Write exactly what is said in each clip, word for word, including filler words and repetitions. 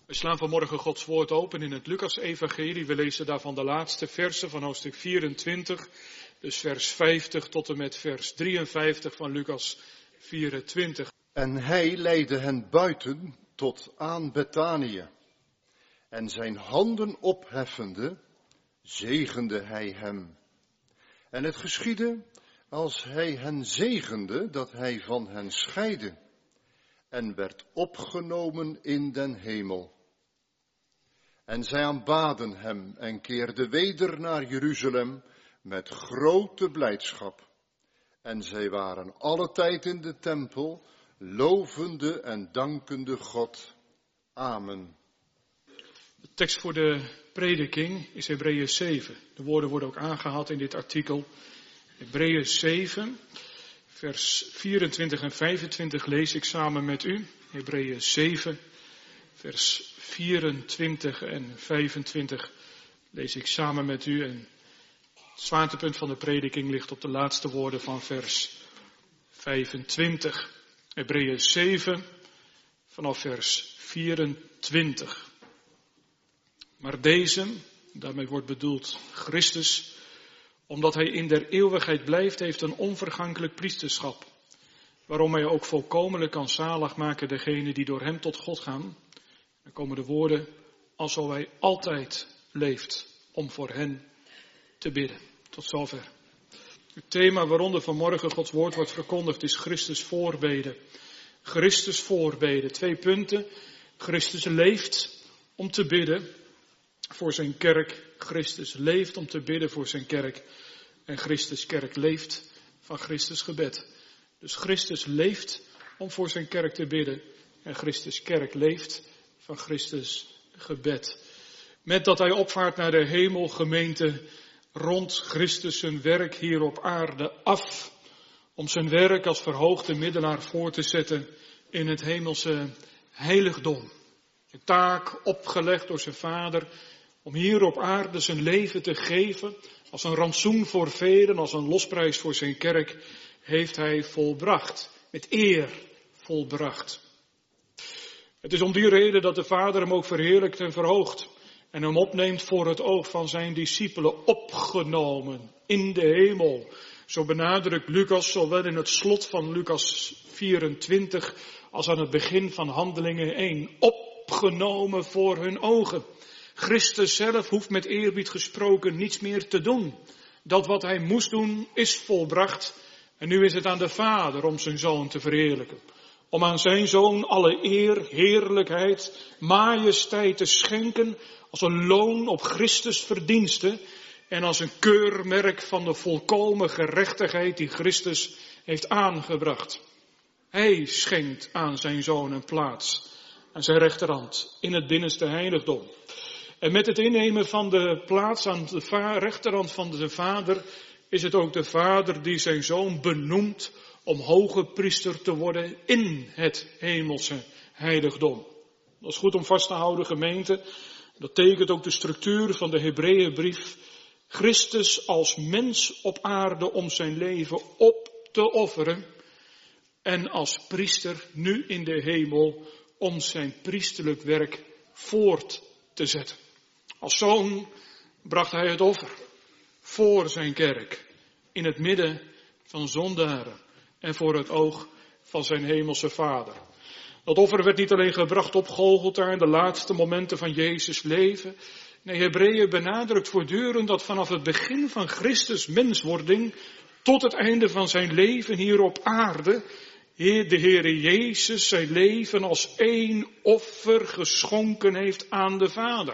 We slaan vanmorgen Gods woord open in het Lucas-evangelie. We lezen daarvan de laatste versen van hoofdstuk vierentwintig, dus vers vijftig tot en met vers drieënvijftig van Lucas vierentwintig. En hij leidde hen buiten tot aan Betanië. En zijn handen opheffende, zegende hij hem. En het geschiedde, als hij hen zegende, dat hij van hen scheidde en werd opgenomen in den hemel. En zij aanbaden hem en keerden weder naar Jeruzalem met grote blijdschap. En zij waren alle tijd in de tempel, lovende en dankende God. Amen. De tekst voor de prediking is Hebreeën zeven. De woorden worden ook aangehaald in dit artikel. Hebreeën zeven, vers vierentwintig en vijfentwintig lees ik samen met u. Hebreeën zeven, vers vierentwintig en vijfentwintig lees ik samen met u. En het zwaartepunt van de prediking ligt op de laatste woorden van vers vijfentwintig. Hebreeën zeven, vanaf vers vierentwintig. Maar deze, daarmee wordt bedoeld Christus, omdat hij in der eeuwigheid blijft, heeft een onvergankelijk priesterschap, waarom hij ook volkomenlijk kan zalig maken degenen die door hem tot God gaan. Dan komen de woorden, alsof hij altijd leeft om voor hen te bidden. Tot zover. Het thema waaronder vanmorgen Gods woord wordt verkondigd is Christus voorbeden. Christus voorbeden. Twee punten. Christus leeft om te bidden voor zijn kerk. Christus leeft om te bidden voor zijn kerk. En Christus kerk leeft van Christus gebed. Dus Christus leeft om voor zijn kerk te bidden. En Christus kerk leeft van Christus gebed. Met dat hij opvaart naar de hemel, gemeente, rond Christus zijn werk hier op aarde af. Om zijn werk als verhoogde middelaar voor te zetten in het hemelse heiligdom. De taak opgelegd door zijn vader om hier op aarde zijn leven te geven. Als een rantsoen voor velen, als een losprijs voor zijn kerk, heeft hij volbracht. Met eer volbracht. Het is om die reden dat de Vader hem ook verheerlijkt en verhoogt. En hem opneemt voor het oog van zijn discipelen, opgenomen in de hemel. Zo benadrukt Lucas, zowel in het slot van Lucas vierentwintig als aan het begin van Handelingen één. Opgenomen voor hun ogen. Christus zelf hoeft met eerbied gesproken niets meer te doen. Dat wat hij moest doen is volbracht. En nu is het aan de Vader om zijn Zoon te verheerlijken. Om aan zijn Zoon alle eer, heerlijkheid, majesteit te schenken als een loon op Christus' verdiensten en als een keurmerk van de volkomen gerechtigheid die Christus heeft aangebracht. Hij schenkt aan zijn Zoon een plaats aan zijn rechterhand in het binnenste heiligdom. En met het innemen van de plaats aan de va- rechterhand van de Vader is het ook de Vader die zijn Zoon benoemt om hoge priester te worden in het hemelse heiligdom. Dat is goed om vast te houden, gemeente. Dat tekent ook de structuur van de Hebreeënbrief. Christus als mens op aarde om zijn leven op te offeren. En als priester nu in de hemel om zijn priesterlijk werk voort te zetten. Als zoon bracht hij het offer voor zijn kerk in het midden van zondaren en voor het oog van zijn hemelse Vader. Dat offer werd niet alleen gebracht op Golgotha in de laatste momenten van Jezus' leven. Nee, Hebreeën benadrukt voortdurend dat vanaf het begin van Christus menswording tot het einde van zijn leven hier op aarde de Heere Jezus zijn leven als één offer geschonken heeft aan de Vader.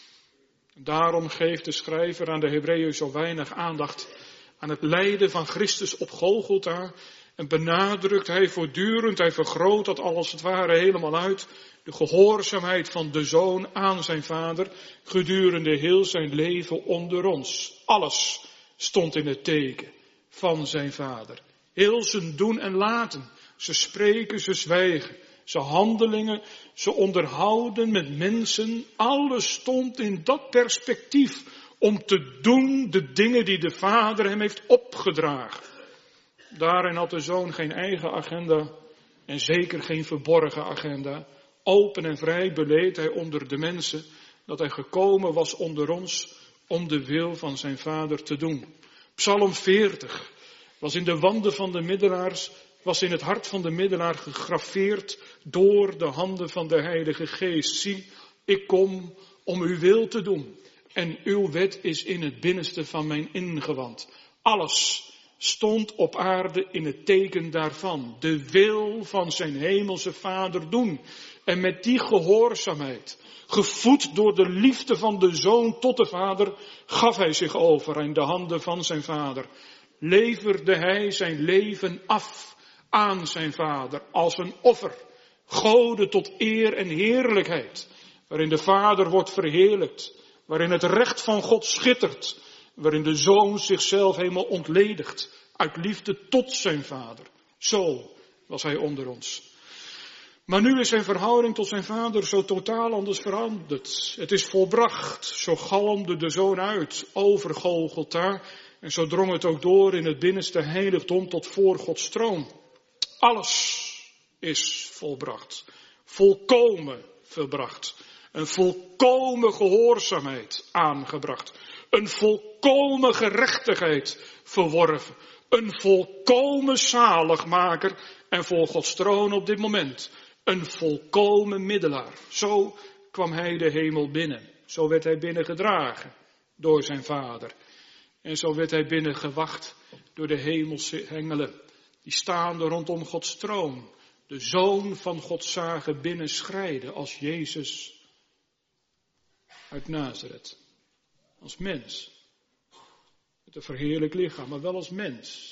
Daarom geeft de schrijver aan de Hebreeën zo weinig aandacht aan het lijden van Christus op Golgotha. En benadrukt hij voortdurend, hij vergroot dat als het ware helemaal uit, de gehoorzaamheid van de Zoon aan zijn Vader gedurende heel zijn leven onder ons. Alles stond in het teken van zijn Vader. Heel zijn doen en laten, ze spreken, ze zwijgen, ze handelingen, ze onderhouden met mensen. Alles stond in dat perspectief om te doen de dingen die de Vader hem heeft opgedragen. Daarin had de Zoon geen eigen agenda en zeker geen verborgen agenda. Open en vrij beleed hij onder de mensen dat hij gekomen was onder ons om de wil van zijn Vader te doen. Psalm veertig was in de wanden van de middelaars, was in het hart van de middelaar gegraveerd door de handen van de Heilige Geest. Zie, ik kom om uw wil te doen en uw wet is in het binnenste van mijn ingewand. Alles stond op aarde in het teken daarvan. De wil van zijn hemelse Vader doen. En met die gehoorzaamheid, gevoed door de liefde van de Zoon tot de Vader, gaf hij zich over in de handen van zijn Vader. Leverde hij zijn leven af aan zijn Vader als een offer. Gode tot eer en heerlijkheid, waarin de Vader wordt verheerlijkt, waarin het recht van God schittert, waarin de Zoon zichzelf helemaal ontledigt uit liefde tot zijn Vader. Zo was hij onder ons. Maar nu is zijn verhouding tot zijn Vader zo totaal anders veranderd. Het is volbracht, zo galmde de Zoon uit over Golgotha en zo drong het ook door in het binnenste heiligdom tot voor Gods troon. Alles is volbracht, volkomen volbracht, een volkomen gehoorzaamheid aangebracht, een volkomen gerechtigheid verworven, een volkomen zaligmaker en voor Gods troon op dit moment een volkomen middelaar. Zo kwam hij de hemel binnen, zo werd hij binnengedragen door zijn Vader en zo werd hij binnengewacht door de hemelse engelen die staande rondom Gods troon de Zoon van God zagen binnenschrijden als Jezus uit Nazareth. Als mens. Met een verheerlijk lichaam, maar wel als mens.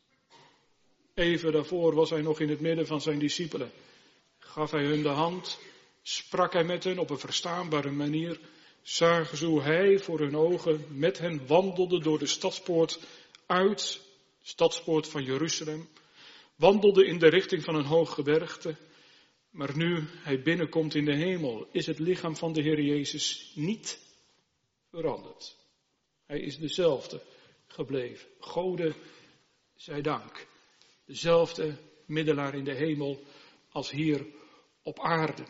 Even daarvoor was hij nog in het midden van zijn discipelen. Gaf hij hun de hand, sprak hij met hen op een verstaanbare manier. Zagen ze hoe hij voor hun ogen met hen wandelde door de stadspoort uit, de stadspoort van Jeruzalem. Wandelde in de richting van een hoog gebergte. Maar nu hij binnenkomt in de hemel, is het lichaam van de Heer Jezus niet veranderd. Hij is dezelfde gebleven. Gode zij dank. Dezelfde middelaar in de hemel als hier op aarde.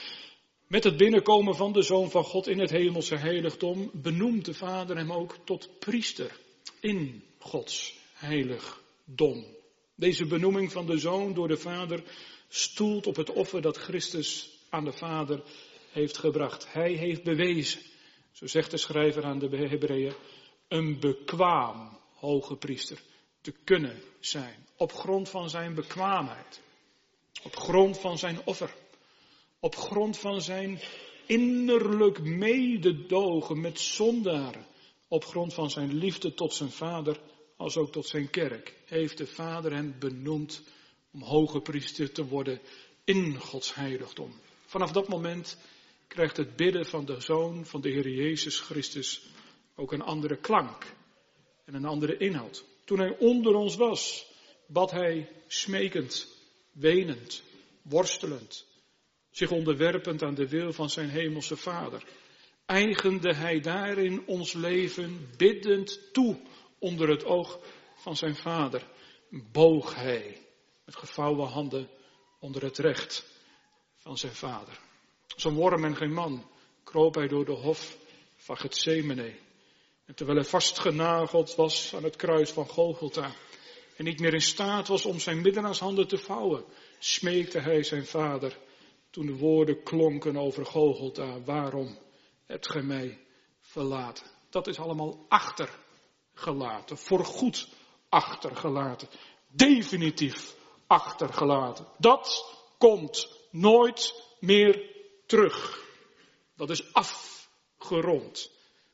Met het binnenkomen van de Zoon van God in het hemelse heiligdom benoemt de Vader hem ook tot priester in Gods heiligdom. Deze benoeming van de Zoon door de Vader stoelt op het offer dat Christus aan de Vader heeft gebracht. Hij heeft bewezen, zo zegt de schrijver aan de Hebreeën, een bekwaam hoge priester te kunnen zijn. Op grond van zijn bekwaamheid. Op grond van zijn offer. Op grond van zijn innerlijk mededogen met zondaren. Op grond van zijn liefde tot zijn Vader als ook tot zijn kerk. Heeft de Vader hem benoemd om hoge priester te worden in Gods heiligdom. Vanaf dat moment krijgt het bidden van de Zoon van de Heer Jezus Christus ook een andere klank en een andere inhoud. Toen hij onder ons was, bad hij smekend, wenend, worstelend, zich onderwerpend aan de wil van zijn hemelse Vader. Eigende hij daarin ons leven biddend toe onder het oog van zijn Vader. Boog hij met gevouwen handen onder het recht van zijn Vader. Als een worm en geen man kroop hij door de hof van Getsemane. En terwijl hij vastgenageld was aan het kruis van Golgotha en niet meer in staat was om zijn middelnaarshanden te vouwen, smeekte hij zijn Vader toen de woorden klonken over Golgotha. Waarom hebt gij mij verlaten? Dat is allemaal achtergelaten, voorgoed achtergelaten, definitief achtergelaten. Dat komt nooit meer terug. Dat is afgerond,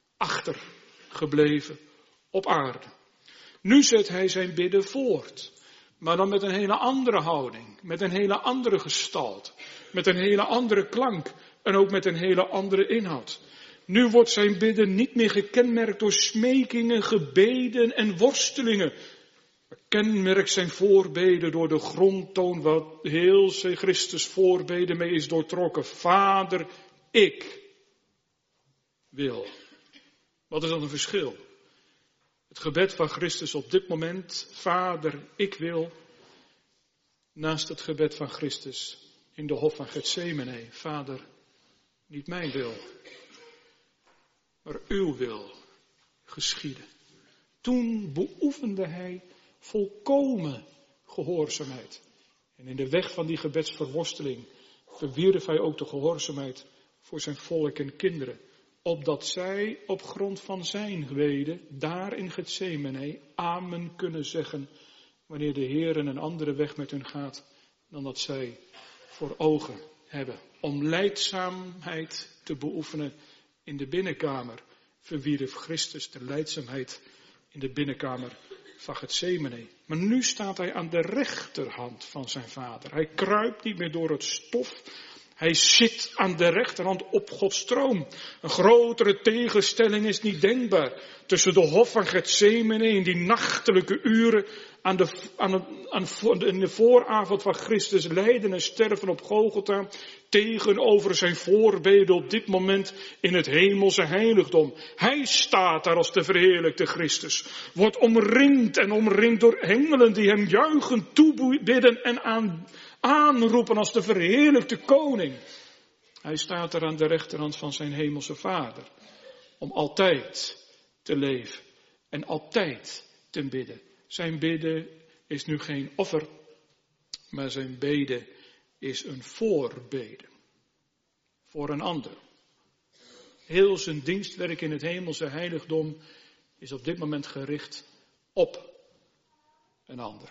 achtergebleven op aarde. Nu zet hij zijn bidden voort, maar dan met een hele andere houding, met een hele andere gestalte, met een hele andere klank en ook met een hele andere inhoud. Nu wordt zijn bidden niet meer gekenmerkt door smekingen, gebeden en worstelingen. Maar kenmerkt zijn voorbeden door de grondtoon wat heel zijn Christus voorbeden mee is doortrokken. Vader, ik wil. Wat is dat een verschil? Het gebed van Christus op dit moment, Vader, ik wil, naast het gebed van Christus in de hof van Getsemane: Vader, niet mijn wil, maar uw wil geschieden. Toen beoefende hij volkomen gehoorzaamheid. En in de weg van die gebedsverworsteling verwierf hij ook de gehoorzaamheid voor zijn volk en kinderen. Opdat zij op grond van zijn gebeden daar in Getsemane amen kunnen zeggen wanneer de Heer een andere weg met hun gaat dan dat zij voor ogen hebben. Om lijdzaamheid te beoefenen in de binnenkamer verwierf Christus de lijdzaamheid in de binnenkamer van Getsemane. Maar nu staat hij aan de rechterhand van zijn Vader. Hij kruipt niet meer door het stof. Hij zit aan de rechterhand op Gods troon. Een grotere tegenstelling is niet denkbaar. Tussen de hof van Getsemane in die nachtelijke uren aan de, aan de, aan de, in de vooravond van Christus lijden en sterven op Golgotha, tegenover zijn voorbeden op dit moment in het hemelse heiligdom. Hij staat daar als de verheerlijkte Christus. Wordt omringd en omringd door engelen die hem juichend toebidden en aan, aanroepen als de verheerlijkte koning. Hij staat er aan de rechterhand van zijn hemelse Vader. Om altijd te leven en altijd te bidden. Zijn bidden is nu geen offer, maar zijn beden is een voorbeden. Voor een ander. Heel zijn dienstwerk in het hemelse heiligdom is op dit moment gericht op een ander.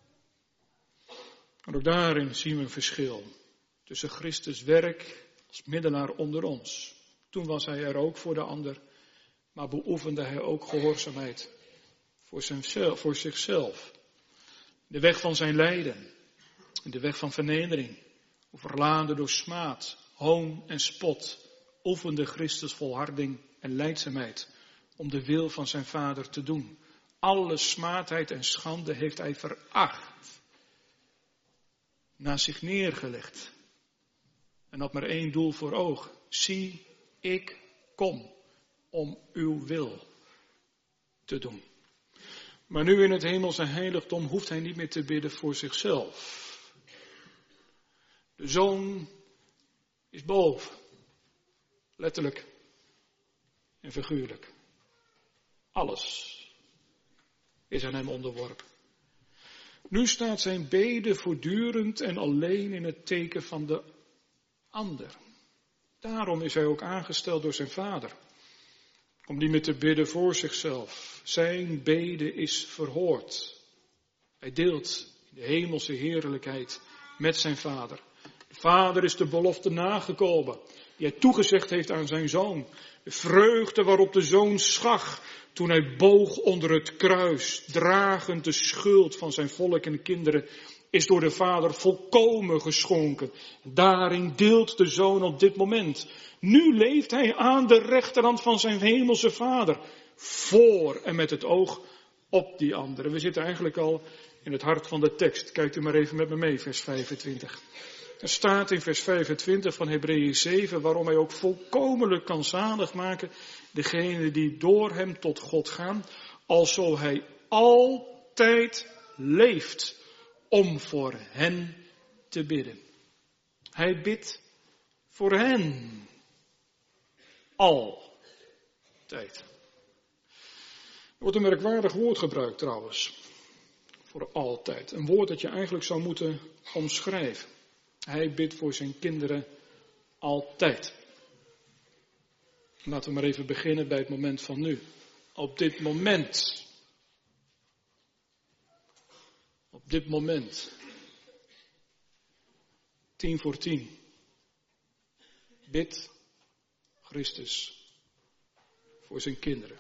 En ook daarin zien we een verschil tussen Christus' werk als middelaar onder ons. Toen was hij er ook voor de ander, maar beoefende hij ook gehoorzaamheid voor, zichzelf, voor zichzelf. De weg van zijn lijden, de weg van vernedering, overladen door smaad, hoon en spot, oefende Christus volharding en lijdzaamheid om de wil van zijn Vader te doen. Alle smaadheid en schande heeft hij veracht, naast zich neergelegd en had maar één doel voor ogen. Zie, ik kom om uw wil te doen. Maar nu in het hemelse heiligdom hoeft hij niet meer te bidden voor zichzelf. De Zoon is boven. Letterlijk en figuurlijk. Alles is aan hem onderworpen. Nu staat zijn bede voortdurend en alleen in het teken van de ander. Daarom is hij ook aangesteld door zijn Vader. Om niet meer te bidden voor zichzelf. Zijn bede is verhoord. Hij deelt in de hemelse heerlijkheid met zijn Vader. De Vader is de belofte nagekomen die hij toegezegd heeft aan zijn Zoon. De vreugde waarop de Zoon schach toen hij boog onder het kruis, dragend de schuld van zijn volk en kinderen, is door de Vader volkomen geschonken. Daarin deelt de Zoon op dit moment. Nu leeft hij aan de rechterhand van zijn hemelse Vader, voor en met het oog op die anderen. We zitten eigenlijk al in het hart van de tekst. Kijkt u maar even met me mee, vers vijfentwintig. Er staat in vers vijfentwintig van Hebreeën zeven waarom hij ook volkomenlijk kan zalig maken degene die door hem tot God gaan, alzo hij altijd leeft om voor hen te bidden. Hij bidt voor hen. Altijd. Er wordt een merkwaardig woord gebruikt trouwens. Voor altijd. Een woord dat je eigenlijk zou moeten omschrijven. Hij bidt voor zijn kinderen altijd. Laten we maar even beginnen bij het moment van nu. Op dit moment. Op dit moment. Tien voor tien. Bidt Christus voor zijn kinderen.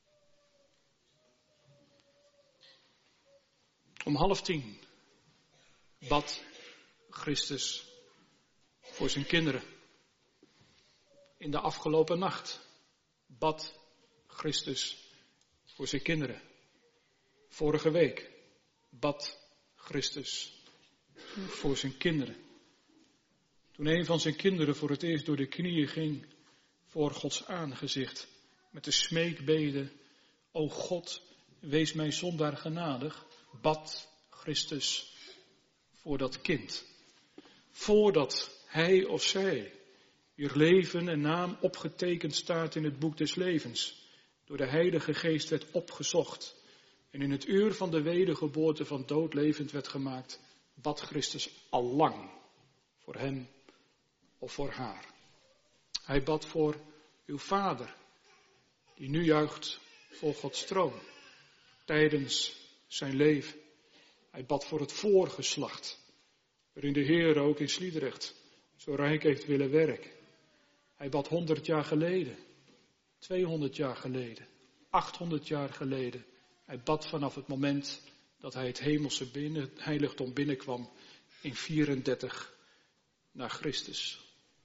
Om half tien bad Christus voor zijn kinderen. In de afgelopen nacht bad Christus voor zijn kinderen. Vorige week bad Christus voor zijn kinderen. Toen een van zijn kinderen voor het eerst door de knieën ging voor Gods aangezicht met de smeekbede: O God, wees mij zondaar genadig, bad Christus voor dat kind. Voordat hij of zij, wier leven en naam opgetekend staat in het boek des levens, door de Heilige Geest werd opgezocht en in het uur van de wedergeboorte van dood levend werd gemaakt, bad Christus allang voor hem of voor haar. Hij bad voor uw vader, die nu juicht voor Gods troon, tijdens zijn leven. Hij bad voor het voorgeslacht, waarin de Heer ook in Sliedrecht zo rijk heeft willen werken. Hij bad honderd jaar geleden, tweehonderd jaar geleden, achthonderd jaar geleden. Hij bad vanaf het moment dat hij het hemelse binnen, het heiligdom binnenkwam in vierendertig na Christus.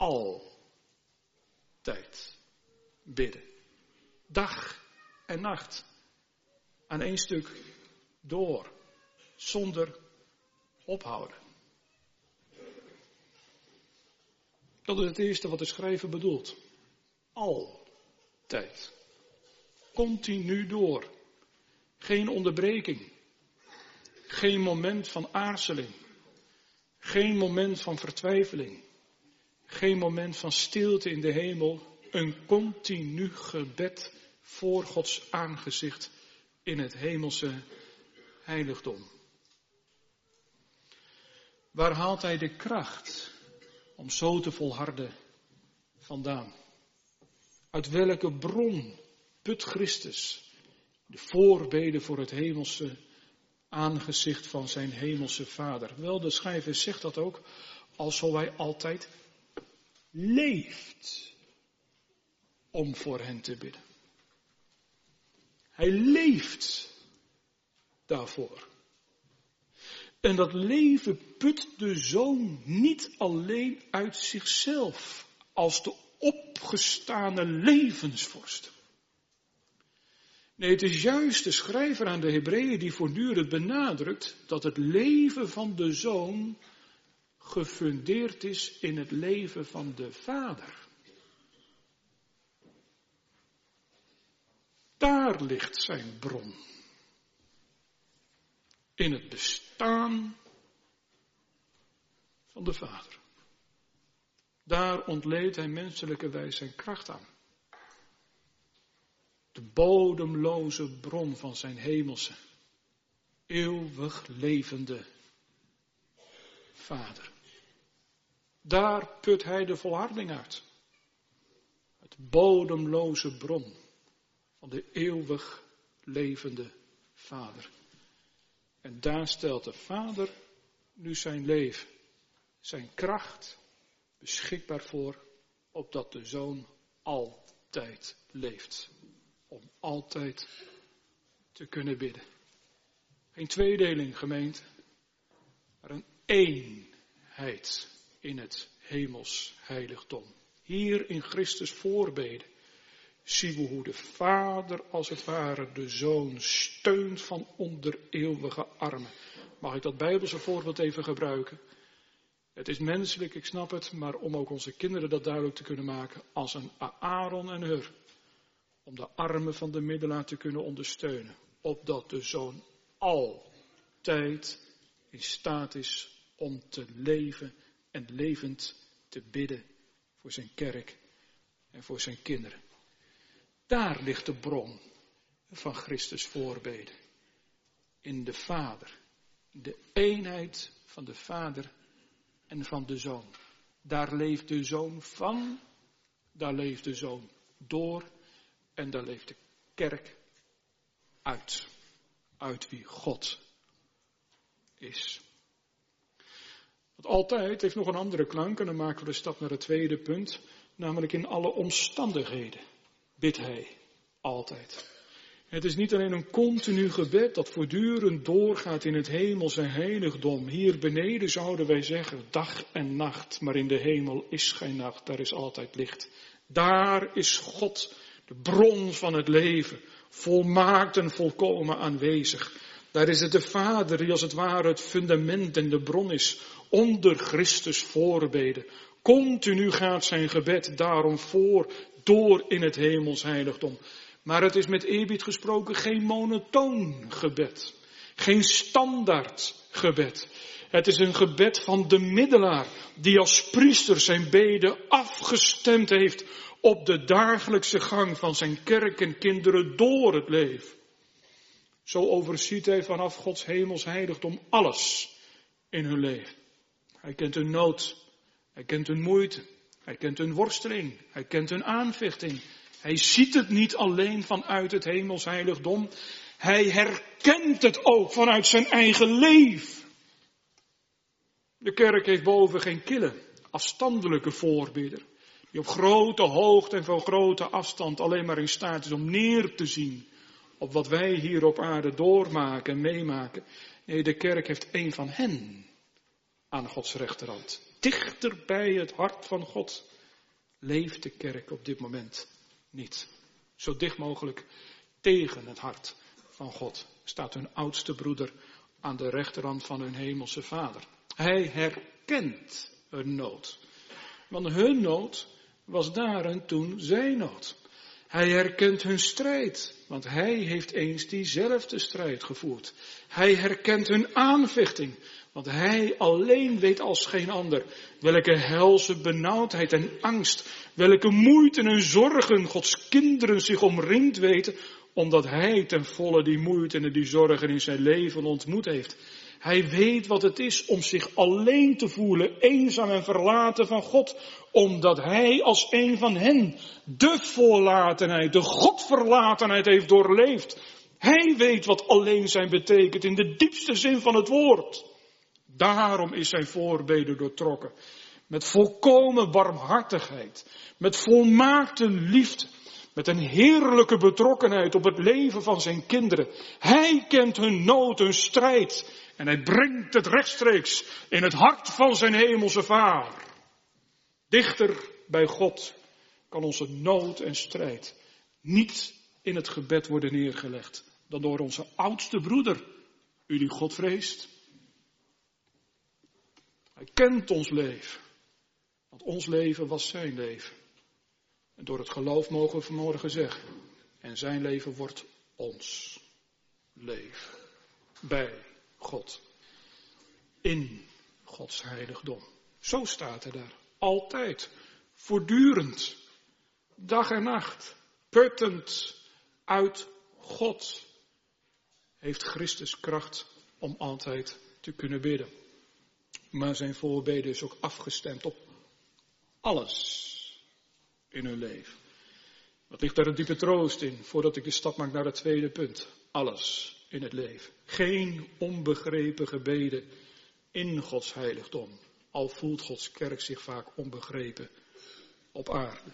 Altijd bidden. Dag en nacht. Aan één stuk door. Zonder ophouden. Dat is het eerste wat de schrijver bedoelt. Altijd. Continu door. Geen onderbreking. Geen moment van aarzeling. Geen moment van vertwijfeling. Geen moment van stilte in de hemel. Een continu gebed voor Gods aangezicht in het hemelse heiligdom. Waar haalt hij de kracht om zo te volharden vandaan? Uit welke bron put Christus de voorbeden voor het hemelse aangezicht van zijn hemelse Vader? Wel, de schrijver zegt dat ook, alsof hij altijd leeft om voor hen te bidden. Hij leeft daarvoor. En dat leven put de Zoon niet alleen uit zichzelf als de opgestane levensvorst. Nee, het is juist de schrijver aan de Hebreeën die voortdurend benadrukt dat het leven van de Zoon gefundeerd is in het leven van de Vader. Daar ligt zijn bron. In het bestaan van de Vader. Daar ontleent hij menselijke wijs zijn kracht aan. De bodemloze bron van zijn hemelse, eeuwig levende Vader. Daar put hij de volharding uit. Het bodemloze bron van de eeuwig levende Vader. En daar stelt de Vader nu zijn leven, zijn kracht beschikbaar voor, opdat de Zoon altijd leeft. Om altijd te kunnen bidden. Geen tweedeling, gemeente, maar een eenheid in het hemels heiligdom. Hier in Christus voorbeden zien we hoe de Vader als het ware de Zoon steunt van onder eeuwige armen. Mag ik dat Bijbelse voorbeeld even gebruiken? Het is menselijk, ik snap het, maar om ook onze kinderen dat duidelijk te kunnen maken, als een Aaron en Hur, om de armen van de middelaar te kunnen ondersteunen, opdat de Zoon altijd in staat is om te leven en levend te bidden voor zijn kerk en voor zijn kinderen. Daar ligt de bron van Christus voorbeden. In de Vader. De eenheid van de Vader en van de Zoon. Daar leeft de Zoon van, daar leeft de Zoon door en daar leeft de kerk uit. Uit wie God is. Want altijd heeft nog een andere klank en dan maken we de stap naar het tweede punt. Namelijk in alle omstandigheden bidt hij altijd. Het is niet alleen een continu gebed dat voortdurend doorgaat in het hemelse heiligdom. Hier beneden zouden wij zeggen dag en nacht, maar in de hemel is geen nacht, daar is altijd licht. Daar is God, de bron van het leven, volmaakt en volkomen aanwezig. Daar is het de Vader die als het ware het fundament en de bron is, onder Christus voorbeden. Continu gaat zijn gebed daarom voor, door in het hemels heiligdom. Maar het is met eerbied gesproken geen monotoon gebed. Geen standaard gebed. Het is een gebed van de middelaar, die als priester zijn beden afgestemd heeft op de dagelijkse gang van zijn kerk en kinderen door het leven. Zo overziet hij vanaf Gods hemels heiligdom alles in hun leven. Hij kent hun nood, hij kent hun moeite, hij kent hun worsteling, hij kent hun aanvechting. Hij ziet het niet alleen vanuit het hemels heiligdom, hij herkent het ook vanuit zijn eigen leven. De kerk heeft boven geen kille, afstandelijke voorbidder, die op grote hoogte en van grote afstand alleen maar in staat is om neer te zien op wat wij hier op aarde doormaken en meemaken. Nee, de kerk heeft een van hen aan Gods rechterhand. Dichter bij het hart van God leeft de kerk op dit moment niet. Zo dicht mogelijk tegen het hart van God staat hun oudste broeder aan de rechterhand van hun hemelse Vader. Hij herkent hun nood. Want hun nood was daar en toen zijn nood. Hij herkent hun strijd, want hij heeft eens diezelfde strijd gevoerd. Hij herkent hun aanvechting, want hij alleen weet als geen ander welke helse benauwdheid en angst, welke moeite en zorgen Gods kinderen zich omringd weten, omdat hij ten volle die moeite en die zorgen in zijn leven ontmoet heeft. Hij weet wat het is om zich alleen te voelen, eenzaam en verlaten van God, omdat hij als een van hen de verlatenheid, de Godverlatenheid heeft doorleefd. Hij weet wat alleen zijn betekent in de diepste zin van het woord. Daarom is zijn voorbeden doortrokken. Met volkomen barmhartigheid, met volmaakte liefde, met een heerlijke betrokkenheid op het leven van zijn kinderen. Hij kent hun nood, hun strijd. En hij brengt het rechtstreeks in het hart van zijn hemelse Vader. Dichter bij God kan onze nood en strijd niet in het gebed worden neergelegd dan door onze oudste broeder, u die God vreest. Hij kent ons leven, want ons leven was zijn leven. En door het geloof mogen we vanmorgen zeggen, en zijn leven wordt ons leven. Bij God. In Gods heiligdom. Zo staat hij daar. Altijd. Voortdurend. Dag en nacht. Puttend uit God. Heeft Christus kracht om altijd te kunnen bidden. Maar zijn voorbeden is ook afgestemd op alles in hun leven. Wat ligt daar een diepe troost in, voordat ik de stap maak naar het tweede punt. Alles in het leven. Geen onbegrepen gebeden in Gods heiligdom. Al voelt Gods kerk zich vaak onbegrepen op aarde.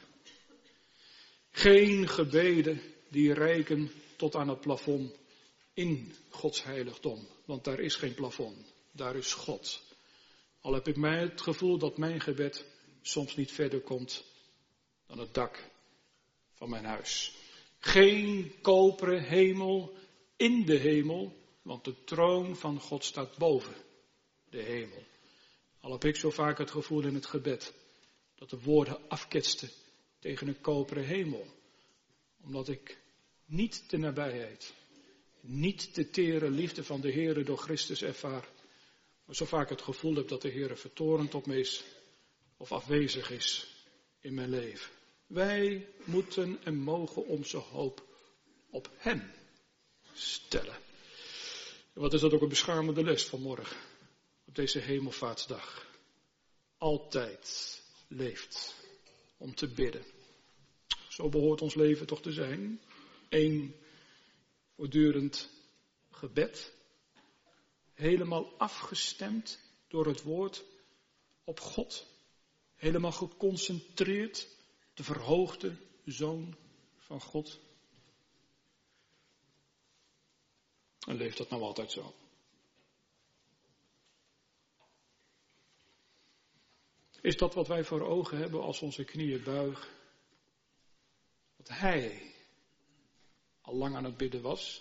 Geen gebeden die reiken tot aan het plafond in Gods heiligdom. Want daar is geen plafond. Daar is God. Al heb ik mij het gevoel dat mijn gebed soms niet verder komt dan het dak van mijn huis. Geen koperen hemel in de hemel, want de troon van God staat boven de hemel. Al heb ik zo vaak het gevoel in het gebed dat de woorden afketsten tegen een koperen hemel. Omdat ik niet de nabijheid, niet de tere liefde van de Heere door Christus ervaar. Maar zo vaak het gevoel heb dat de Heere vertorend op me is of afwezig is in mijn leven. Wij moeten en mogen onze hoop op hem stellen. En wat is dat ook een beschamende les vanmorgen, op deze hemelvaartsdag. Altijd leeft om te bidden. Zo behoort ons leven toch te zijn. Eén voortdurend gebed. Helemaal afgestemd door het woord op God. Helemaal geconcentreerd. De verhoogde Zoon van God. En leeft dat nou altijd zo? Is dat wat wij voor ogen hebben als onze knieën buigen? Dat Hij al lang aan het bidden was.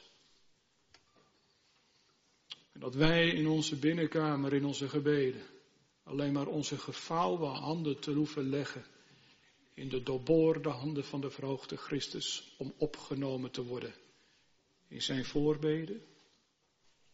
En dat wij in onze binnenkamer, in onze gebeden, alleen maar onze gevouwen handen te hoeven leggen in de doorboorde handen van de verhoogde Christus om opgenomen te worden in zijn voorbeden.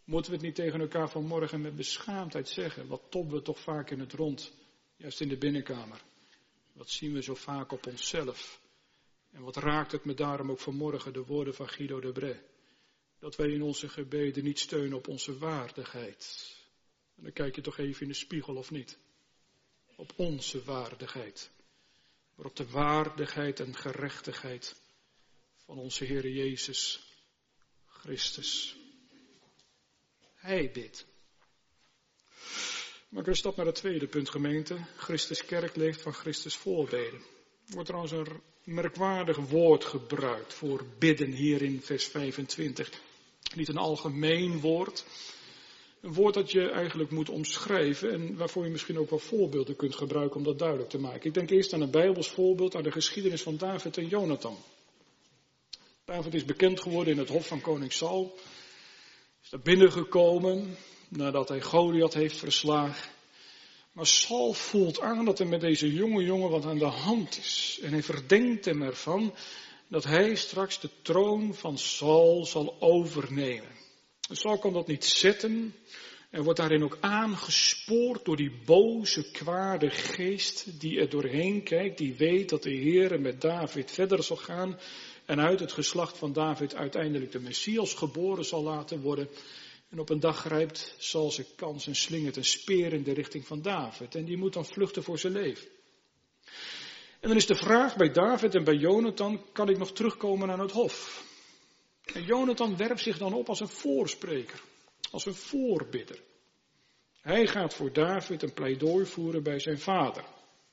Moeten we het niet tegen elkaar vanmorgen met beschaamdheid zeggen? Wat toppen we toch vaak in het rond, juist in de binnenkamer. Wat zien we zo vaak op onszelf? En wat raakt het me daarom ook vanmorgen, de woorden van Guido de Brès? Dat wij in onze gebeden niet steunen op onze waardigheid. En dan kijk je toch even in de spiegel of niet? Op onze waardigheid. Maar op de waardigheid en gerechtigheid van onze Heer Jezus Christus. Hij bidt. Maar ik wil stap naar het tweede punt, gemeente. Christus kerk leeft van Christus voorbeden. Er wordt trouwens een merkwaardig woord gebruikt voor bidden hier in vers vijfentwintig. Niet een algemeen woord. Een woord dat je eigenlijk moet omschrijven en waarvoor je misschien ook wel voorbeelden kunt gebruiken om dat duidelijk te maken. Ik denk eerst aan een Bijbels voorbeeld, aan de geschiedenis van David en Jonathan. David is bekend geworden in het hof van koning Saul. Is daar binnengekomen nadat hij Goliath heeft verslagen. Maar Saul voelt aan dat er met deze jonge jongen wat aan de hand is. En hij verdenkt hem ervan dat hij straks de troon van Saul zal overnemen. En Saul kan dat niet zetten. En wordt daarin ook aangespoord door die boze, kwade geest die er doorheen kijkt. Die weet dat de Heer met David verder zal gaan. En uit het geslacht van David uiteindelijk de Messias geboren zal laten worden. En op een dag grijpt Saul zijn kans en slingert een speer in de richting van David. En die moet dan vluchten voor zijn leven. En dan is de vraag bij David en bij Jonathan, kan ik nog terugkomen aan het hof? En Jonathan werpt zich dan op als een voorspreker, als een voorbidder. Hij gaat voor David een pleidooi voeren bij zijn vader.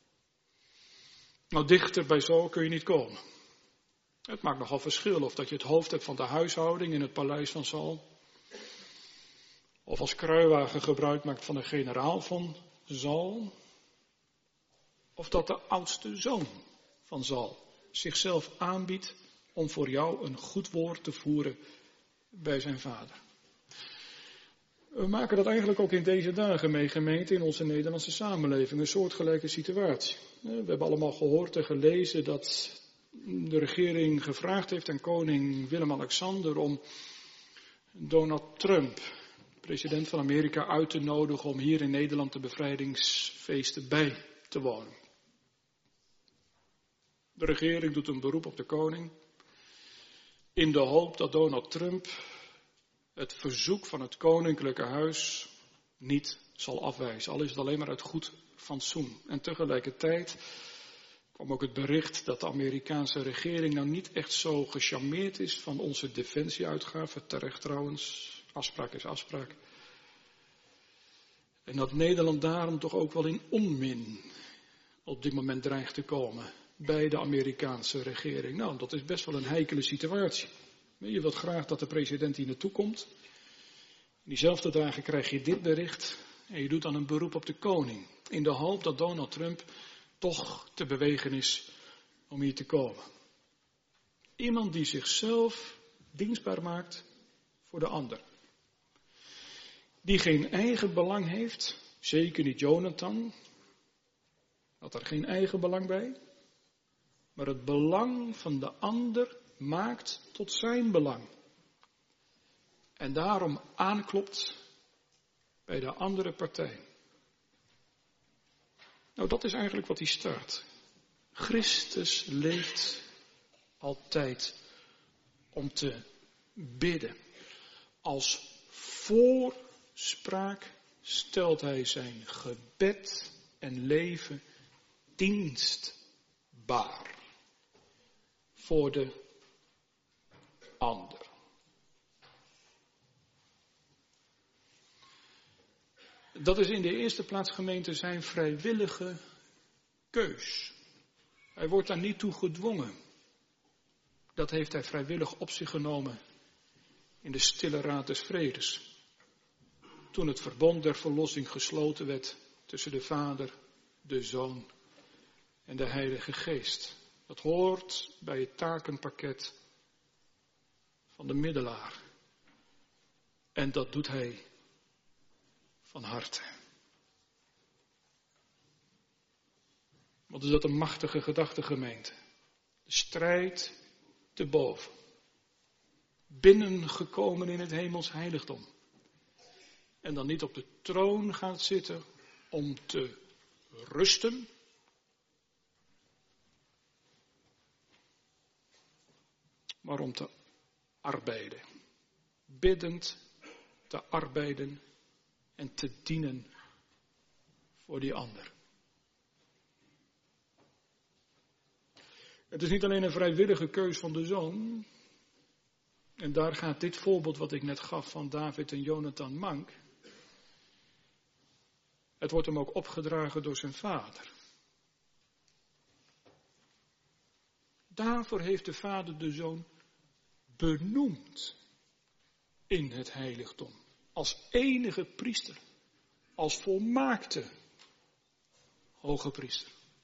Nou, dichter bij Saul kun je niet komen. Het maakt nogal verschil of dat je het hoofd hebt van de huishouding in het paleis van Saul. Of als kruiwagen gebruik maakt van de generaal van Saul. Of dat de oudste zoon van Saul zichzelf aanbiedt om voor jou een goed woord te voeren bij zijn vader. We maken dat eigenlijk ook in deze dagen mee, gemeente, in onze Nederlandse samenleving. Een soortgelijke situatie. We hebben allemaal gehoord en gelezen dat de regering gevraagd heeft aan koning Willem-Alexander om Donald Trump, president van Amerika, uit te nodigen om hier in Nederland de bevrijdingsfeesten bij te wonen. De regering doet een beroep op de koning in de hoop dat Donald Trump het verzoek van het koninklijke huis niet zal afwijzen. Al is het alleen maar uit goed fatsoen. En tegelijkertijd kwam ook het bericht dat de Amerikaanse regering nou niet echt zo gecharmeerd is van onze defensieuitgaven. Terecht trouwens, afspraak is afspraak. En dat Nederland daarom toch ook wel in onmin op dit moment dreigt te komen bij de Amerikaanse regering. Nou, dat is best wel een heikele situatie. Je wilt graag dat de president hier naartoe komt. In diezelfde dagen krijg je dit bericht en je doet dan een beroep op de koning. In de hoop dat Donald Trump toch te bewegen is om hier te komen. Iemand die zichzelf dienstbaar maakt voor de ander. Die geen eigen belang heeft, zeker niet Jonathan. Had er geen eigen belang bij. Maar het belang van de ander maakt tot zijn belang. En daarom aanklopt bij de andere partij. Nou, dat is eigenlijk wat hij start. Christus leeft altijd om te bidden. Als voorspraak stelt hij zijn gebed en leven dienstbaar voor de ander. Dat is in de eerste plaats, gemeente, zijn vrijwillige keus. Hij wordt daar niet toe gedwongen. Dat heeft hij vrijwillig op zich genomen in de stille raad des vredes. Toen het verbond der verlossing gesloten werd tussen de Vader, de Zoon en de Heilige Geest. Dat hoort bij het takenpakket van de middelaar. En dat doet hij van harte. Wat is dat een machtige gedachte, gemeente? De strijd te boven. Binnengekomen in het hemels heiligdom. En dan niet op de troon gaat zitten om te rusten. Maar om te arbeiden. Biddend te arbeiden en te dienen voor die ander. Het is niet alleen een vrijwillige keus van de zoon. En daar gaat dit voorbeeld wat ik net gaf van David en Jonathan mank. Het wordt hem ook opgedragen door zijn vader. Daarvoor heeft de vader de zoon benoemd in het heiligdom. Als enige priester. Als volmaakte hoge priester.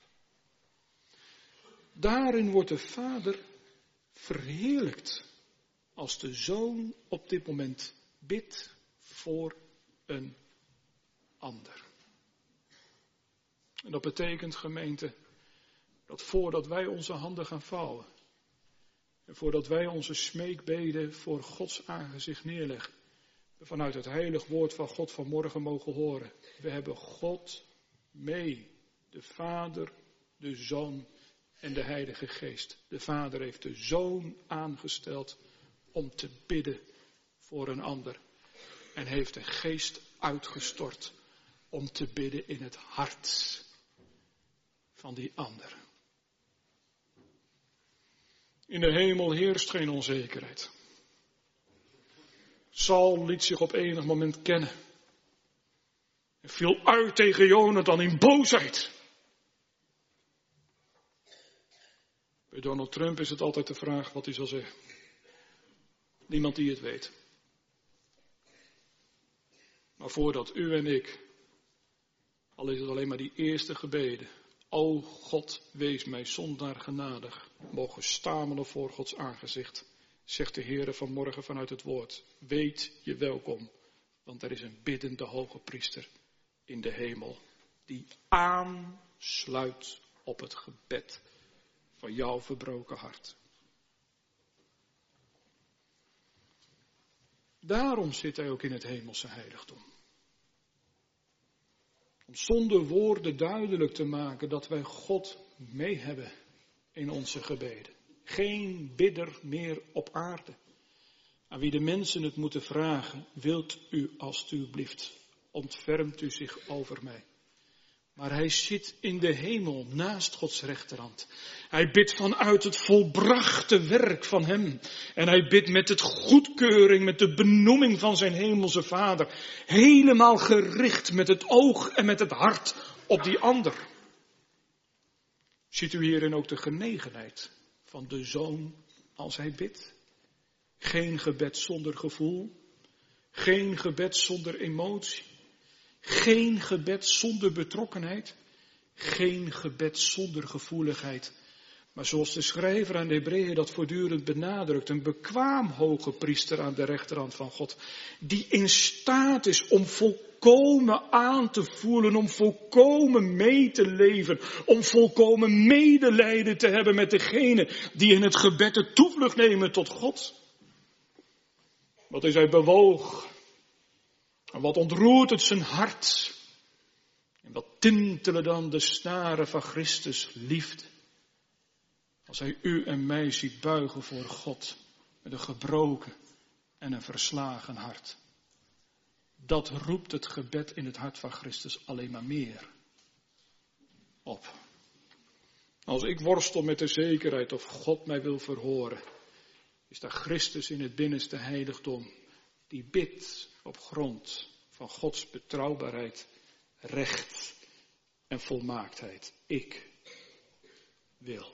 Daarin wordt de vader verheerlijkt. Als de zoon op dit moment bidt voor een ander. En dat betekent, gemeente, dat voordat wij onze handen gaan vouwen. En voordat wij onze smeekbeden voor Gods aangezicht neerleggen. We vanuit het heilig woord van God vanmorgen mogen horen. We hebben God mee. De Vader, de Zoon en de Heilige Geest. De Vader heeft de Zoon aangesteld om te bidden voor een ander. En heeft de Geest uitgestort om te bidden in het hart van die ander. In de hemel heerst geen onzekerheid. Saul liet zich op enig moment kennen. En viel uit tegen Jonathan in boosheid. Bij Donald Trump is het altijd de vraag wat hij zal zeggen. Niemand die het weet. Maar voordat u en ik, al is het alleen maar die eerste gebeden. O God, wees mij zondaar genadig. Mogen stamelen voor Gods aangezicht. Zegt de Heere vanmorgen vanuit het woord. Weet je welkom. Want er is een biddende hoge priester in de hemel. Die aansluit op het gebed van jouw verbroken hart. Daarom zit hij ook in het hemelse heiligdom. Om zonder woorden duidelijk te maken dat wij God mee hebben in onze gebeden. Geen bidder meer op aarde. Aan wie de mensen het moeten vragen, wilt u alstublieft, ontfermt u zich over mij. Maar hij zit in de hemel naast Gods rechterhand. Hij bidt vanuit het volbrachte werk van hem. En hij bidt met het goedkeuring, met de benoeming van zijn hemelse Vader. Helemaal gericht met het oog en met het hart op die ander. Ziet u hierin ook de genegenheid van de Zoon als hij bidt? Geen gebed zonder gevoel. Geen gebed zonder emotie. Geen gebed zonder betrokkenheid. Geen gebed zonder gevoeligheid. Maar zoals de schrijver aan de Hebreeën dat voortdurend benadrukt. Een bekwaam hoge priester aan de rechterhand van God. Die in staat is om volkomen aan te voelen. Om volkomen mee te leven. Om volkomen medelijden te hebben met degene die in het gebed de toevlucht nemen tot God. Wat is hij bewoog. En wat ontroert het zijn hart. En wat tintelen dan de snaren van Christus liefde. Als hij u en mij ziet buigen voor God. Met een gebroken en een verslagen hart. Dat roept het gebed in het hart van Christus alleen maar meer op. Als ik worstel met de zekerheid of God mij wil verhoren. Is daar Christus in het binnenste heiligdom. Die bidt op grond van Gods betrouwbaarheid, recht en volmaaktheid. Ik wil.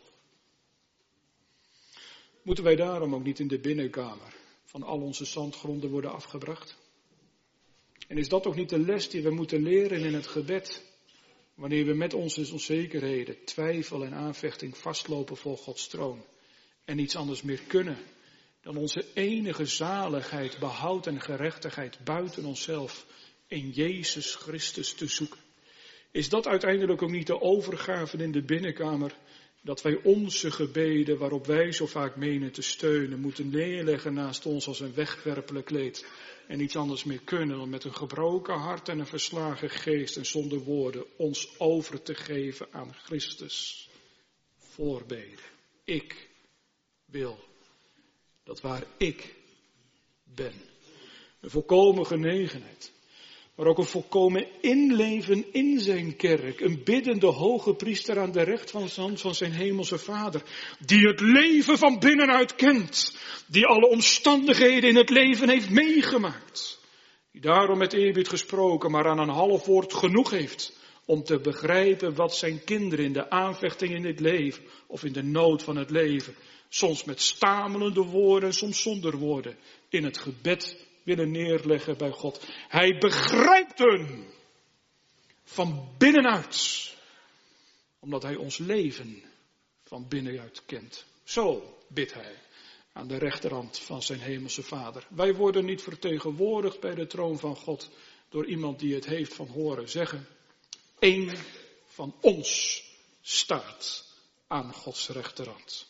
Moeten wij daarom ook niet in de binnenkamer van al onze zandgronden worden afgebracht? En is dat ook niet de les die we moeten leren in het gebed? Wanneer we met onze onzekerheden, twijfel en aanvechting vastlopen voor Gods troon. En niets anders meer kunnen dan onze enige zaligheid, behoud en gerechtigheid buiten onszelf in Jezus Christus te zoeken. Is dat uiteindelijk ook niet de overgave in de binnenkamer Dat wij onze gebeden, waarop wij zo vaak menen te steunen, moeten neerleggen naast ons als een wegwerpelijk kleed. En niets anders meer kunnen dan met een gebroken hart en een verslagen geest en zonder woorden ons over te geven aan Christus. Voorbeden. Ik wil dat waar ik ben. Een volkomen genegenheid. Maar ook een volkomen inleven in zijn kerk. Een biddende hoge priester aan de rechterhand van zijn hemelse Vader. Die het leven van binnenuit kent. Die alle omstandigheden in het leven heeft meegemaakt. Die daarom met eerbied gesproken, maar aan een half woord genoeg heeft. Om te begrijpen wat zijn kinderen in de aanvechting in het leven. Of in de nood van het leven. Soms met stamelende woorden, soms zonder woorden. In het gebed willen neerleggen bij God. Hij begrijpt hen van binnenuit. Omdat hij ons leven van binnenuit kent. Zo bidt hij aan de rechterhand van zijn hemelse Vader. Wij worden niet vertegenwoordigd bij de troon van God door iemand die het heeft van horen zeggen. Eén van ons staat aan Gods rechterhand.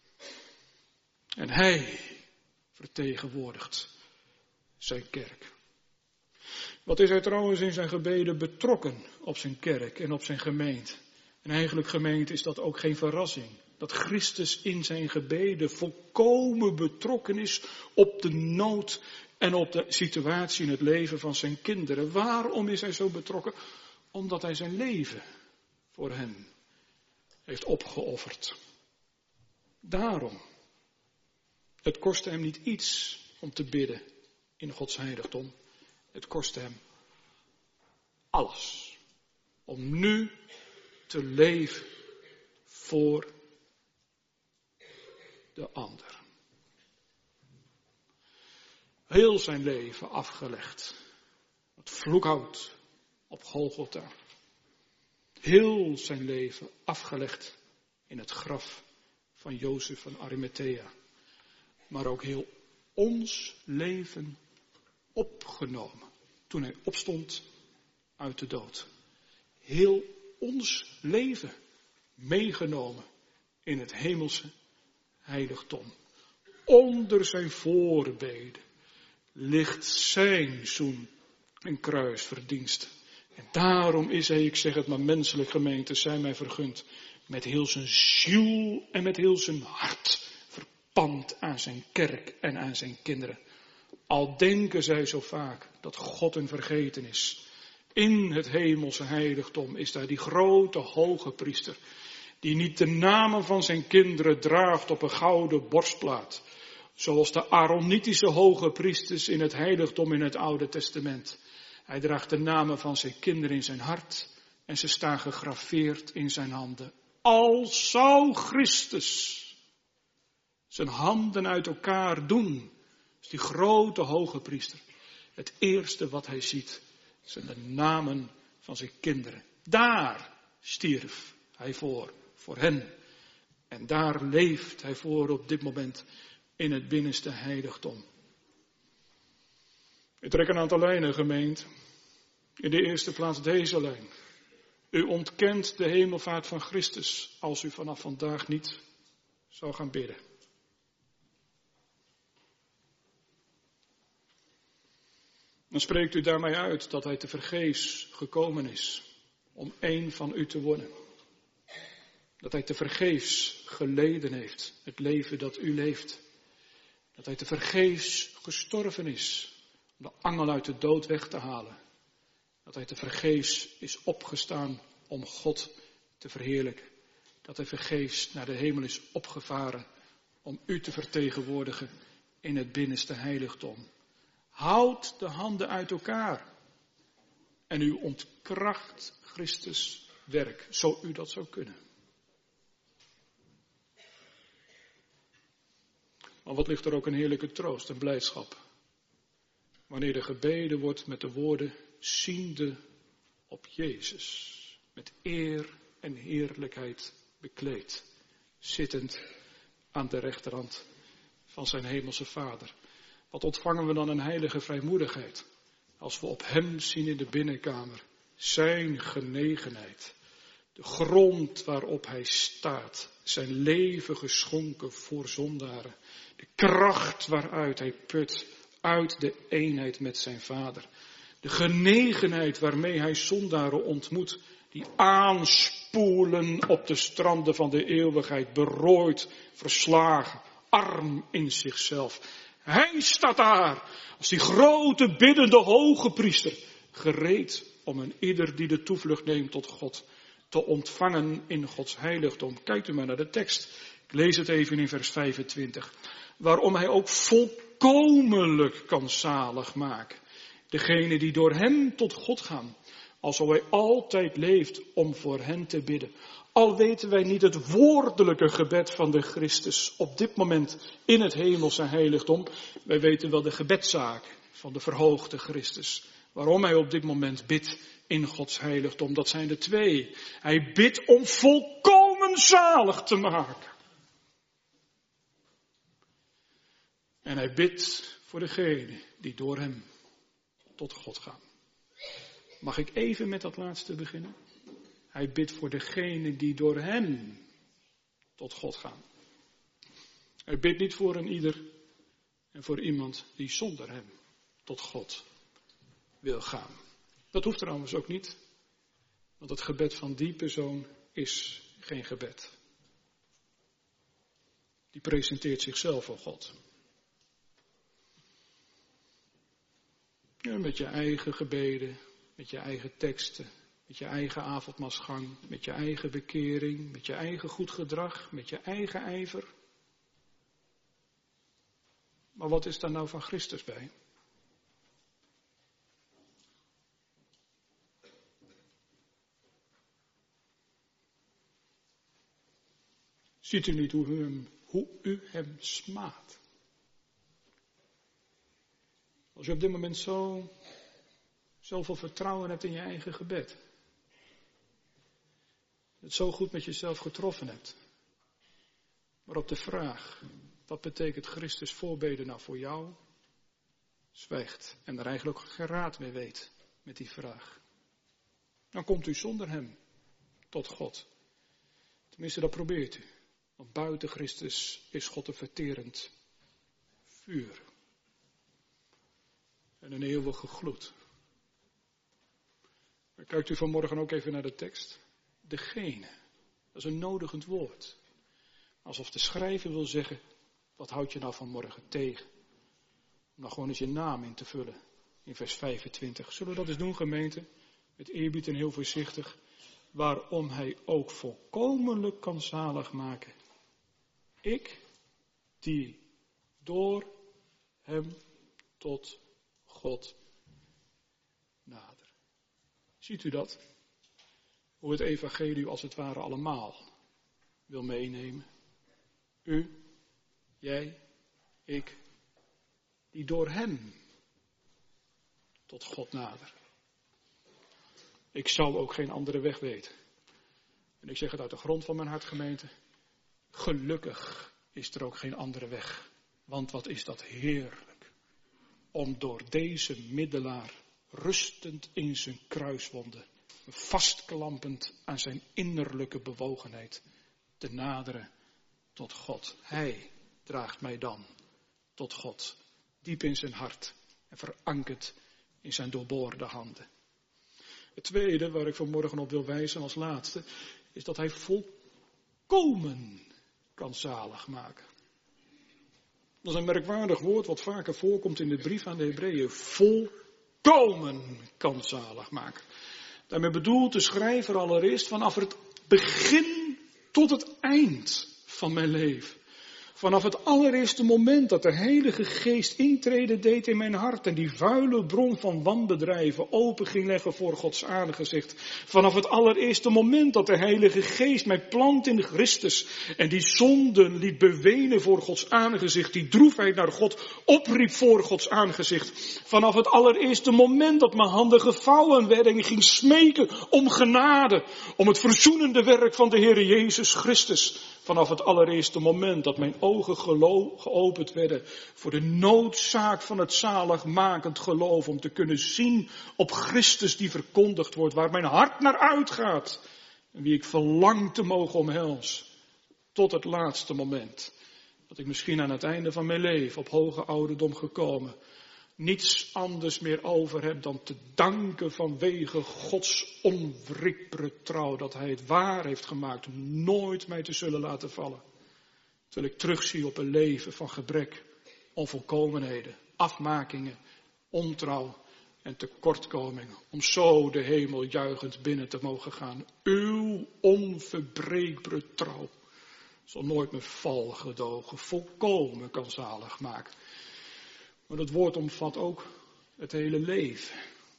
En hij vertegenwoordigt zijn kerk. Wat is hij trouwens in zijn gebeden betrokken op zijn kerk en op zijn gemeente? En eigenlijk gemeente is dat ook geen verrassing. Dat Christus in zijn gebeden volkomen betrokken is op de nood en op de situatie in het leven van zijn kinderen. Waarom is hij zo betrokken? Omdat hij zijn leven voor hen heeft opgeofferd. Daarom. Het kostte hem niet iets om te bidden in Gods heiligdom. Het kostte hem alles. Om nu te leven voor de ander. Heel zijn leven afgelegd. Het vloekhout op Golgotha. Heel zijn leven afgelegd in het graf van Jozef van Arimathea. Maar ook heel ons leven opgenomen. Toen hij opstond uit de dood. Heel ons leven meegenomen in het hemelse heiligdom. Onder zijn voorbeden ligt zijn zoen en kruisverdienst. En daarom is hij, ik zeg het maar menselijk gemeente, zijn mij vergund, met heel zijn ziel en met heel zijn hart verpand aan zijn kerk en aan zijn kinderen. Al denken zij zo vaak dat God hun vergeten is. In het hemelse heiligdom is daar die grote hoge priester, die niet de namen van zijn kinderen draagt op een gouden borstplaat, zoals de Aaronitische hoge priesters in het heiligdom in het Oude Testament. Hij draagt de namen van zijn kinderen in zijn hart en ze staan gegraveerd in zijn handen. Al zou Christus zijn handen uit elkaar doen, is die grote hoge priester. Het eerste wat hij ziet zijn de namen van zijn kinderen. Daar stierf hij voor, voor hen. En daar leeft hij voor op dit moment in het binnenste heiligdom. Ik trek een aantal lijnen, gemeente. In de eerste plaats deze lijn. U ontkent de hemelvaart van Christus als u vanaf vandaag niet zou gaan bidden. Dan spreekt u daarmee uit dat hij tevergeefs gekomen is om één van u te worden. Dat hij tevergeefs geleden heeft, het leven dat u leeft. Dat hij tevergeefs gestorven is om de angel uit de dood weg te halen. Dat hij tevergeefs is opgestaan om God te verheerlijken. Dat hij vergeefs naar de hemel is opgevaren om u te vertegenwoordigen in het binnenste heiligdom. Houd de handen uit elkaar. En u ontkracht Christus werk, zo u dat zou kunnen. Maar wat ligt er ook een heerlijke troost en blijdschap. Wanneer er gebeden wordt met de woorden, ziende op Jezus. Met eer en heerlijkheid bekleed. Zittend aan de rechterhand van zijn hemelse Vader. Wat ontvangen we dan een heilige vrijmoedigheid. Als we op hem zien in de binnenkamer. Zijn genegenheid. De grond waarop hij staat. Zijn leven geschonken voor zondaren. De kracht waaruit hij put uit de eenheid met zijn Vader. De genegenheid waarmee hij zondaren ontmoet. Die aanspoelen op de stranden van de eeuwigheid. Berooid, verslagen, arm in zichzelf. Hij staat daar als die grote biddende hoge priester. Gereed om een ieder die de toevlucht neemt tot God te ontvangen in Gods heiligdom. Kijkt u maar naar de tekst. Ik lees het even in vers vijfentwintig. Waarom hij ook volkomenlijk kan zalig maken. Degene die door hem tot God gaan. Alsof hij altijd leeft om voor hen te bidden. Al weten wij niet het woordelijke gebed van de Christus op dit moment in het hemelse heiligdom. Wij weten wel de gebedszaak van de verhoogde Christus. Waarom hij op dit moment bidt in Gods heiligdom. Dat zijn de twee. Hij bidt om volkomen zalig te maken. En hij bidt voor degenen die door hem tot God gaan. Mag ik even met dat laatste beginnen? Hij bidt voor degenen die door hem tot God gaan. Hij bidt niet voor een ieder en voor iemand die zonder hem tot God wil gaan. Dat hoeft trouwens ook niet, want het gebed van die persoon is geen gebed. Die presenteert zichzelf voor God. Ja, met je eigen gebeden, met je eigen teksten, met je eigen avondmaalsgang, met je eigen bekering, met je eigen goed gedrag, met je eigen ijver. Maar wat is daar nou van Christus bij? Ziet u niet hoe u hem, hoe u hem smaadt? Als je op dit moment zo, zoveel vertrouwen hebt in je eigen gebed. Het zo goed met jezelf getroffen hebt. Maar op de vraag, wat betekent Christus voorbeden nou voor jou? Zwijgt en er eigenlijk ook geen raad mee weet met die vraag. Dan komt u zonder hem tot God. Tenminste, dat probeert u. Want buiten Christus is God een verterend vuur. En een eeuwige gloed. Maar kijkt u vanmorgen ook even naar de tekst. Degene. Dat is een nodigend woord. Alsof de schrijver wil zeggen, wat houd je nou vanmorgen tegen? Om nou gewoon eens je naam in te vullen. In vers vijfentwintig. Zullen we dat eens doen, gemeente? Met eerbied en heel voorzichtig. Waarom hij ook volkomenlijk kan zalig maken. Ik, die door hem tot God nader. Ziet u dat? Hoe het evangelie als het ware allemaal wil meenemen. U, jij, ik, die door hem tot God nader. Ik zou ook geen andere weg weten. En ik zeg het uit de grond van mijn hart, gemeente. Gelukkig is er ook geen andere weg. Want wat is dat heerlijk. Om door deze middelaar rustend in zijn kruiswonden, vastklampend aan zijn innerlijke bewogenheid, te naderen tot God. Hij draagt mij dan tot God, diep in zijn hart en verankerd in zijn doorboorde handen. Het tweede waar ik vanmorgen op wil wijzen als laatste, is dat hij volkomen kan zalig maken. Dat is een merkwaardig woord wat vaker voorkomt in de brief aan de Hebreeën. Volkomen kan zalig maken. Daarmee bedoelt de schrijver allereerst vanaf het begin tot het eind van mijn leven. Vanaf het allereerste moment dat de Heilige Geest intreden deed in mijn hart en die vuile bron van wanbedrijven open ging leggen voor Gods aangezicht. Vanaf het allereerste moment dat de Heilige Geest mij plant in Christus en die zonden liet bewenen voor Gods aangezicht, die droefheid naar God opriep voor Gods aangezicht. Vanaf het allereerste moment dat mijn handen gevouwen werden en ik ging smeken om genade, om het verzoenende werk van de Heer Jezus Christus. Vanaf het allereerste moment dat mijn ogen gelo- geopend werden voor de noodzaak van het zaligmakend geloof. Om te kunnen zien op Christus die verkondigd wordt, waar mijn hart naar uitgaat. En wie ik verlang te mogen omhelzen. Tot het laatste moment. Dat ik misschien aan het einde van mijn leven op hoge ouderdom gekomen. Niets anders meer over heb dan te danken vanwege Gods onwrikbare trouw. Dat hij het waar heeft gemaakt om nooit mij te zullen laten vallen. Terwijl ik terugzie op een leven van gebrek, onvolkomenheden, afmakingen, ontrouw en tekortkomingen. Om zo de hemel juichend binnen te mogen gaan. Uw onverbreekbare trouw zal nooit mijn val gedogen, volkomen kan zalig maken. Maar dat woord omvat ook het hele leven.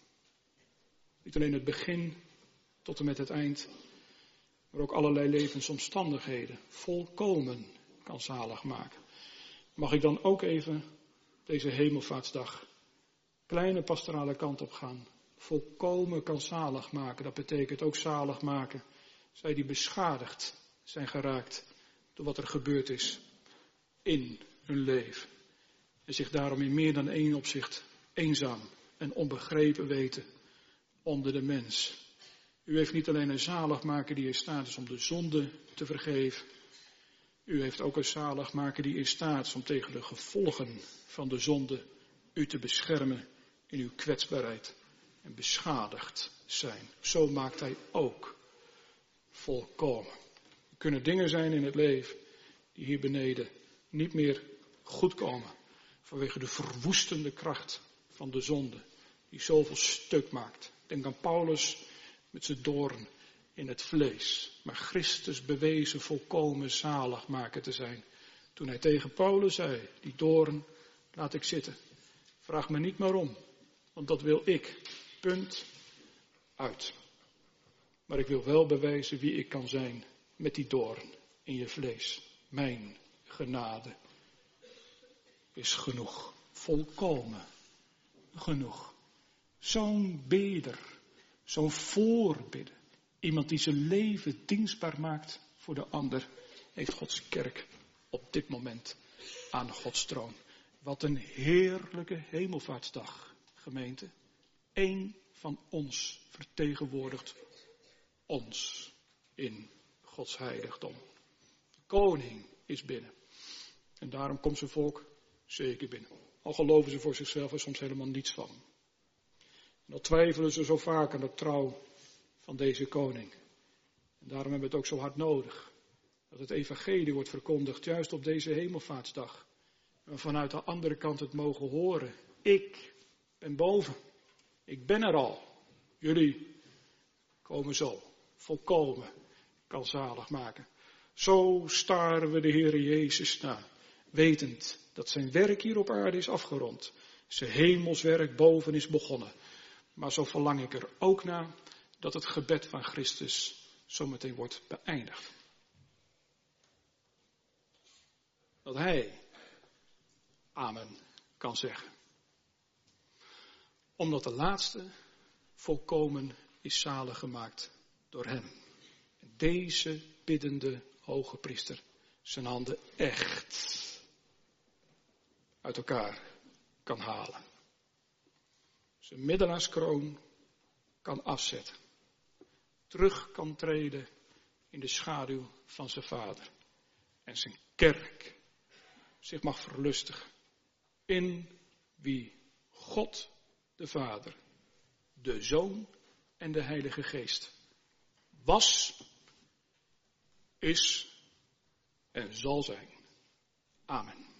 Niet alleen het begin tot en met het eind, maar ook allerlei levensomstandigheden. Volkomen kan zalig maken. Mag ik dan ook even deze hemelvaartsdag kleine pastorale kant op gaan. Volkomen kan zalig maken. Dat betekent ook zalig maken. Zij die beschadigd zijn geraakt door wat er gebeurd is in hun leven. En zich daarom in meer dan één opzicht eenzaam en onbegrepen weten onder de mens. U heeft niet alleen een zaligmaker die in staat is om de zonde te vergeven. U heeft ook een zaligmaker die in staat is om tegen de gevolgen van de zonde u te beschermen in uw kwetsbaarheid en beschadigd zijn. Zo maakt hij ook volkomen. Er kunnen dingen zijn in het leven die hier beneden niet meer goed komen. Vanwege de verwoestende kracht van de zonde die zoveel stuk maakt. Denk aan Paulus met zijn doorn in het vlees. Maar Christus bewezen volkomen zaligmaker te zijn. Toen hij tegen Paulus zei, die doorn laat ik zitten. Vraag me niet maar om, want dat wil ik. Punt. Uit. Maar ik wil wel bewijzen wie ik kan zijn met die doorn in je vlees. Mijn genade is genoeg. Volkomen genoeg. Zo'n bidder, zo'n voorbidder. Iemand die zijn leven dienstbaar maakt voor de ander, heeft Gods kerk op dit moment aan Gods troon. Wat een heerlijke hemelvaartsdag, gemeente. Eén van ons vertegenwoordigt ons in Gods heiligdom. De koning is binnen. En daarom komt zijn volk zeker binnen. Al geloven ze voor zichzelf er soms helemaal niets van. En al twijfelen ze zo vaak aan de trouw van deze koning. En daarom hebben we het ook zo hard nodig. Dat het evangelie wordt verkondigd juist op deze hemelvaartsdag. En vanuit de andere kant het mogen horen. Ik ben boven. Ik ben er al. Jullie komen zo. Volkomen kan zalig maken. Zo staren we de Heere Jezus na. Wetend dat zijn werk hier op aarde is afgerond. Zijn hemelswerk boven is begonnen. Maar zo verlang ik er ook naar dat het gebed van Christus zometeen wordt beëindigd. Dat hij amen kan zeggen. Omdat de laatste volkomen is zalig gemaakt door hem. Deze biddende hoge priester zijn handen echt uit elkaar kan halen. Zijn middelaarskroon kan afzetten. Terug kan treden in de schaduw van zijn vader. En zijn kerk zich mag verlustigen. In wie God de Vader, de Zoon en de Heilige Geest was, is en zal zijn. Amen.